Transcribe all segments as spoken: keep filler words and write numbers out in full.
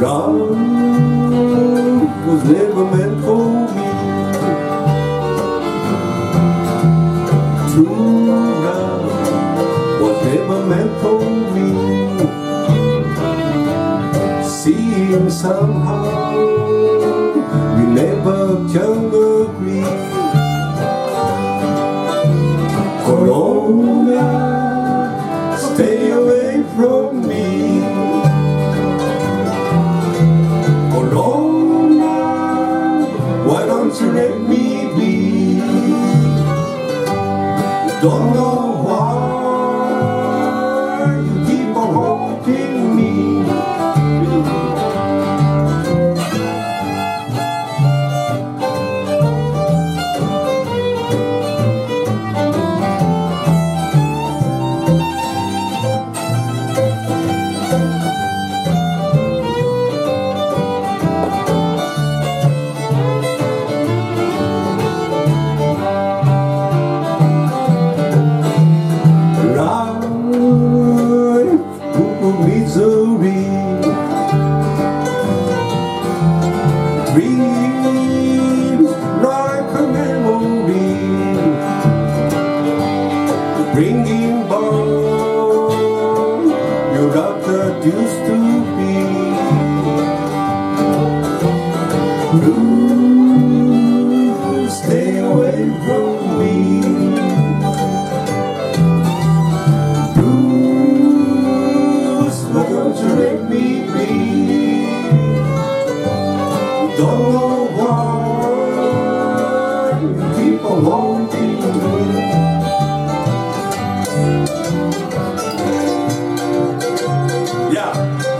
Love was never meant for me. True love was never meant for me. Seems somehow we never can agree. Corona, stay away from me. Corona, why don't you let me be? Don't know why you keep on haunting me. Misery, dreams like a memory, bringing back your love that used to be. Blue, stay away from me. Why don't you let me be? Don't know why you keep on wanting me. Yeah.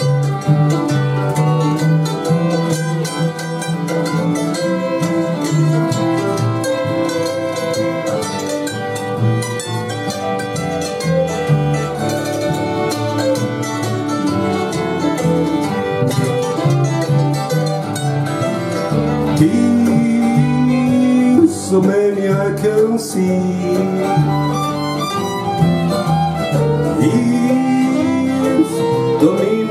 Tears, so many I can see. Years don't need